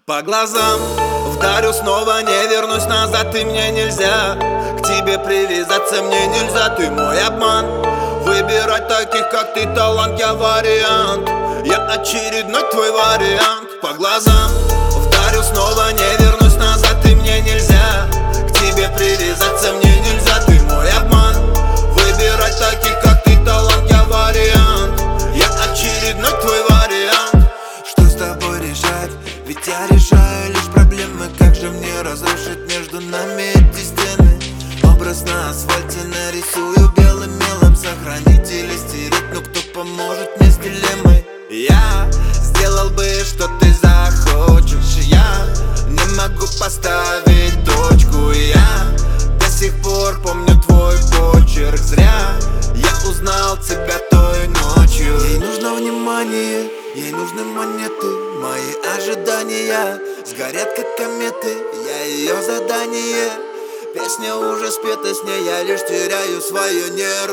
По глазам вдарю снова, не вернусь назад, и мне нельзя. К тебе привязаться мне нельзя, ты мой обман. Выбирать таких, как ты, талант, я вариант. Я очередной твой вариант. По глазам вдарю снова, не вернусь назад, и мне нельзя. К тебе привязаться мне нельзя, ты мой обман. Выбирать таких, как ты, талант, я вариант. Я очередной твой вариант. Что с тобой решать? Ведь я решаю лишь проблемы. Как же мне разрушить между нами эти стены? Образ на асфальте нарисую белым мелом. Сохранить или стереть, но кто поможет мне с дилеммой? Я сделал бы, что ты захочешь. Я не могу поставить точку. Я до сих пор помню твой почерк. Зря я узнал тебя той ночью. Ей нужно внимание, ей нужны монеты. Мои ожидания сгорят как кометы. Я ее задание. Песня уже спета, с ней я лишь теряю свои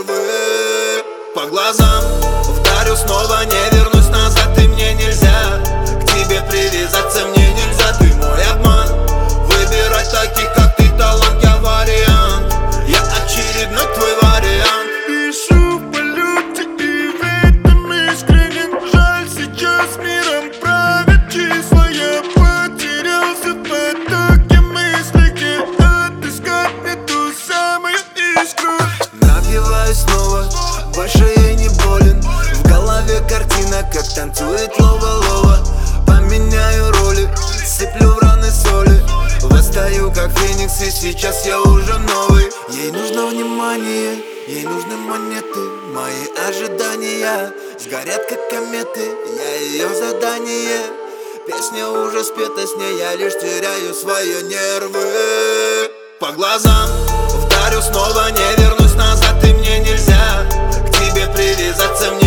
нервы. По глазам вдарю снова, не вернусь назад, и мне нельзя. К тебе привязаться мне нельзя, ты мой обман. Выбирать таких, как ты, талант, я вариант. Я очередной твой вариант. Пишу в полете и в этом искренен. Жаль, сейчас миром правят числа. Я потерялся в потоке мыслей, где отыскать мне ту самую искру. Напиваюсь снова, больше я не болен. В голове картина, как танцует лова-лова. Поменяю роли, сыплю в раны соли. Восстаю как феникс, и сейчас я уже новый. Ей нужно внимание, ей нужны монеты. Мои ожидания сгорят как кометы. Я ее задание. Песня уже спета, с ней я лишь теряю свои нервы. По глазам вдарю снова, не вернусь назад, и мне нельзя. К тебе привязаться мне